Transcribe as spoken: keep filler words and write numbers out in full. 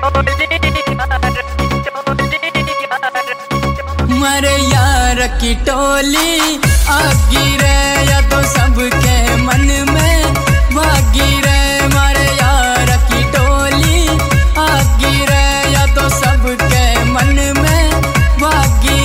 मरे यार की टोली आगी रे या तो सबके मन में